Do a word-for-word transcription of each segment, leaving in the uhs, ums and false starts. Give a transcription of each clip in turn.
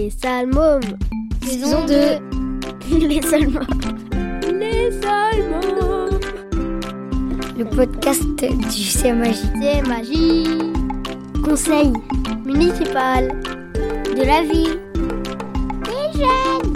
Les Salmômes. Saison deux. Les Salmômes. Les Salmômes. Le podcast du C M A J. C M A J. Conseil municipal de la vie. Des jeunes.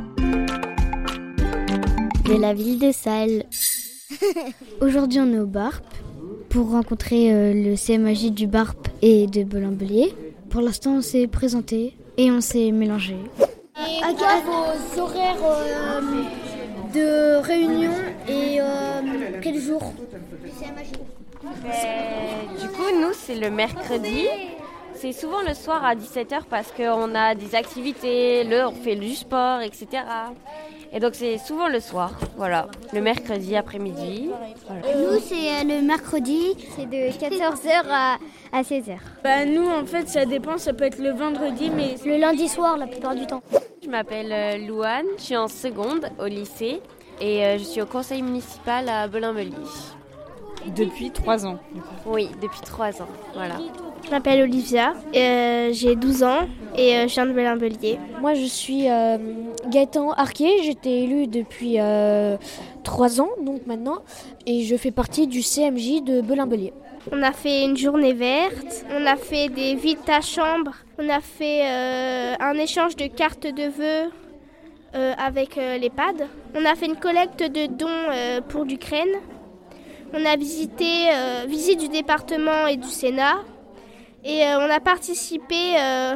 De la ville de Salles. Aujourd'hui, on est au Barp pour rencontrer euh, le C M A J du Barp et de Belin-Bélier. Pour l'instant, on s'est présenté et on s'est mélangé. Et à quoi vos horaires euh, de réunion et euh, quel jour du C M A J? Euh, du coup, nous, c'est le mercredi. C'est souvent le soir à dix-sept heures parce qu'on a des activités, le, on fait du sport, et cetera. Et donc, c'est souvent le soir, voilà, le mercredi après-midi. Voilà. Nous, c'est le mercredi, c'est de quatorze heures à, à seize heures. Bah, nous, en fait, ça dépend, ça peut être le vendredi, mais le lundi soir la plupart du temps. Je m'appelle euh, Louane, je suis en seconde au lycée et euh, je suis au conseil municipal à Belin-Bélier. Depuis trois ans. Oui, depuis trois ans, voilà. Je m'appelle Olivia, euh, j'ai douze ans et euh, je viens de Belin-Bélier. Moi je suis euh, Gaëtan Arquet, j'étais élue depuis euh, trois ans donc maintenant et je fais partie du C M J de Belin-Bélier. On a fait une journée verte, on a fait des vides ta chambre, on a fait euh, un échange de cartes de vœux euh, avec euh, l'EHPAD. On a fait une collecte de dons euh, pour l'Ukraine. On a visité euh, visite du département et du Sénat. Et euh, on a participé euh,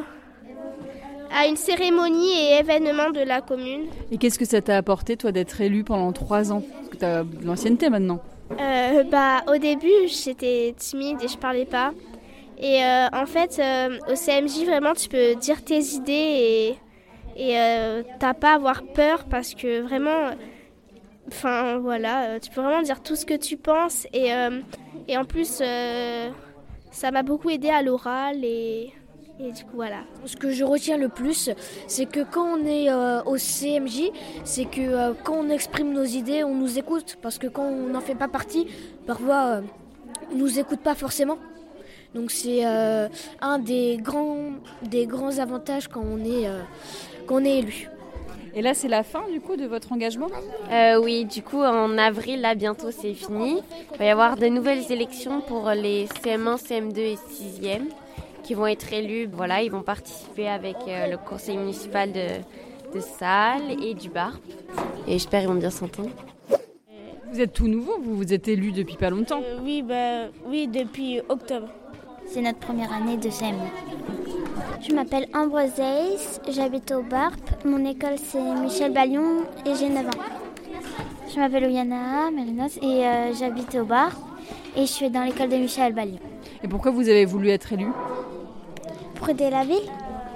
à une cérémonie et événement de la commune. Et qu'est-ce que ça t'a apporté, toi, d'être élu pendant trois ans? Parce que tu as de l'ancienneté maintenant. Euh, bah, au début, j'étais timide et je parlais pas. Et euh, en fait, euh, au C M J, vraiment, tu peux dire tes idées et, et euh, t'as pas à avoir peur parce que vraiment, enfin voilà, tu peux vraiment dire tout ce que tu penses. Et, euh, et en plus, euh, ça m'a beaucoup aidé à l'oral et... Et du coup, voilà. Ce que je retiens le plus, c'est que quand on est euh, au C M J, c'est que euh, quand on exprime nos idées, on nous écoute. Parce que quand on n'en fait pas partie, parfois, euh, on ne nous écoute pas forcément. Donc c'est euh, un des grands, des grands avantages quand on est, euh, quand on est élu. Et là, c'est la fin, du coup, de votre engagement ? euh, Oui, du coup, en avril, là, bientôt, c'est fini. Il va y avoir de nouvelles élections pour les C M un, C M deux et sixième. Qui vont être élus, voilà, ils vont participer avec euh, le conseil municipal de, de Salles et du Barp. Et j'espère qu'ils vont bien s'entendre. Vous êtes tout nouveau, vous vous êtes élu depuis pas longtemps. Euh, oui, bah, oui, depuis octobre. C'est notre première année de C M. Je m'appelle Ambroise Ace, j'habite au Barp. Mon école c'est Michel Ballion et j'ai neuf ans. Je m'appelle Oyana Merinos et euh, j'habite au Barp et je suis dans l'école de Michel Ballion. Et pourquoi vous avez voulu être élu ? Pour aider la ville ?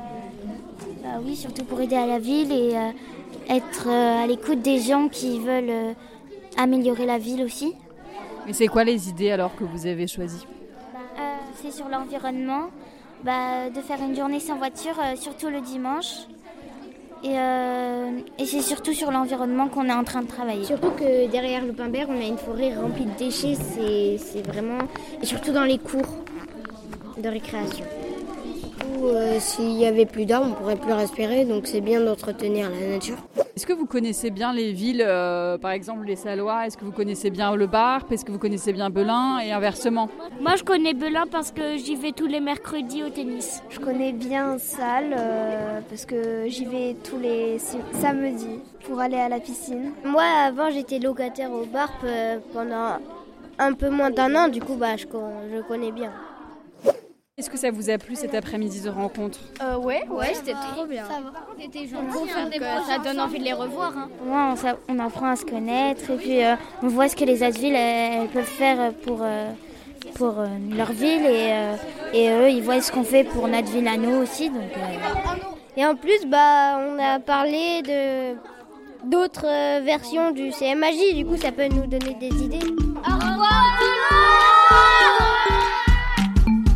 Bah oui, surtout pour aider à la ville et euh, être euh, à l'écoute des gens qui veulent euh, améliorer la ville aussi. Et c'est quoi les idées alors que vous avez choisies ? euh, C'est sur l'environnement, bah, de faire une journée sans voiture, euh, surtout le dimanche. Et, euh, et c'est surtout sur l'environnement qu'on est en train de travailler. Surtout que derrière le Pimbert, on a une forêt remplie de déchets, c'est, c'est vraiment... Et surtout dans les cours de récréation. Ou euh, s'il n'y avait plus d'arbres, on ne pourrait plus respirer, donc c'est bien d'entretenir la nature. Est-ce que vous connaissez bien les villes, euh, par exemple les Sallois ? Est-ce que vous connaissez bien le Barp ? Est-ce que vous connaissez bien Belin ? Et inversement ? Moi, je connais Belin parce que j'y vais tous les mercredis au tennis. Je connais bien Salles euh, parce que j'y vais tous les samedis pour aller à la piscine. Moi, avant, j'étais locataire au Barp euh, pendant un peu moins d'un an, du coup, bah, je, je connais bien. Est-ce que ça vous a plu cet après-midi de rencontre ? Euh, ouais, ouais, ouais c'était trop bien. Ça va. C'était gentil, hein, donc, ça donne envie de les revoir. Hein. Ouais, on, on apprend à se connaître et puis euh, on voit ce que les autres villes elles, elles peuvent faire pour, euh, pour euh, leur ville et, euh, et eux ils voient ce qu'on fait pour notre ville à nous aussi. Donc, euh... Et en plus, bah, on a parlé de d'autres euh, versions du C M A J, du coup ça peut nous donner des idées. Au revoir.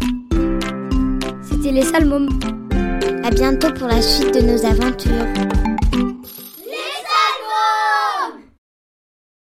C'était les Salmômes. À bientôt pour la suite de nos aventures.